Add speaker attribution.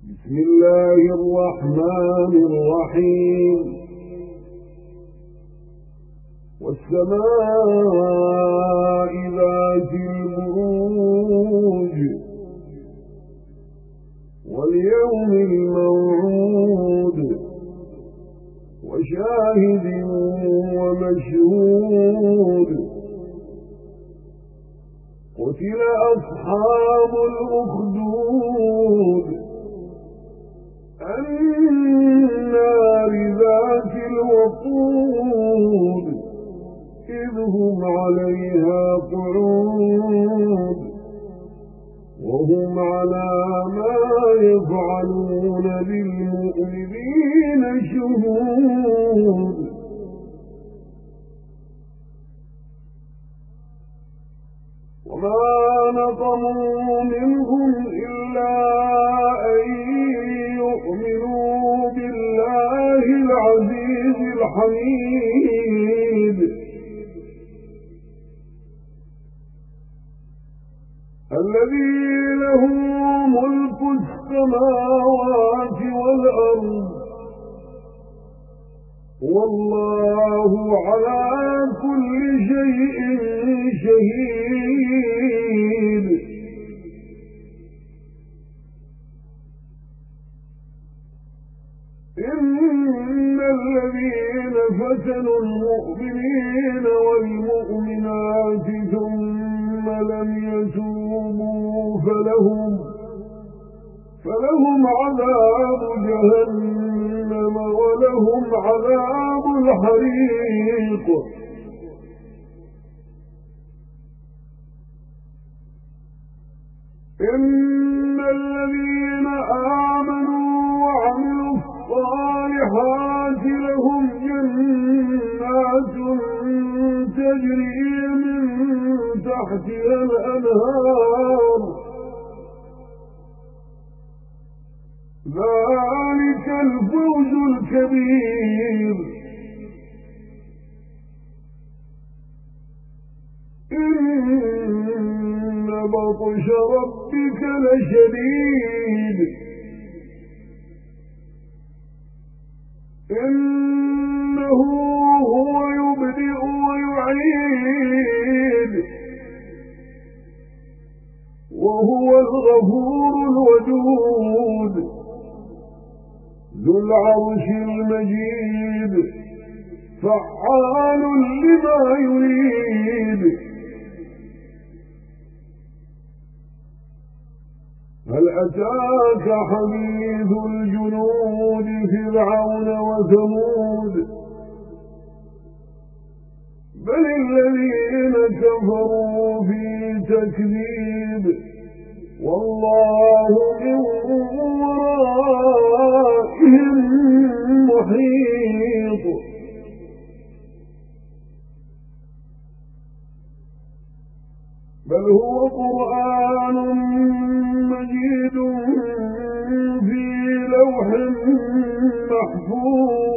Speaker 1: بسم الله الرحمن الرحيم والسماء ذات البروج واليوم الموعود وشاهد ومشهود قتل أصحاب الأخدود النار ذات الوقود إذ هم عليها قعود وهم على ما يفعلون بالمؤمنين شهود وما نقموا منهم إلا أن يؤمنوا بالله العزيز الحميد الذي له ملك السماوات والأرض والله على كل شيء شهيد إن الذين فتنوا المؤمنين والمؤمنات ثم لم يتوبوا فلهم عذاب جهنم ولهم عذاب الحريق إن الذين آمنوا وعملوا الصالحات لهم جنات تجري من تحتها الأنهار ذلك الفوز الكبير إن بطش ربك لشديد إنه هو يبدئ ويعيد وهو الغفور الودود ذو العرش المجيد فعال لما يريد هل أتاك حديث الجنود فرعون وثمود بل الذين كفروا في تكذيب والله من ورائهم محيط بل هو قرآن مجيد في لوح محفوظ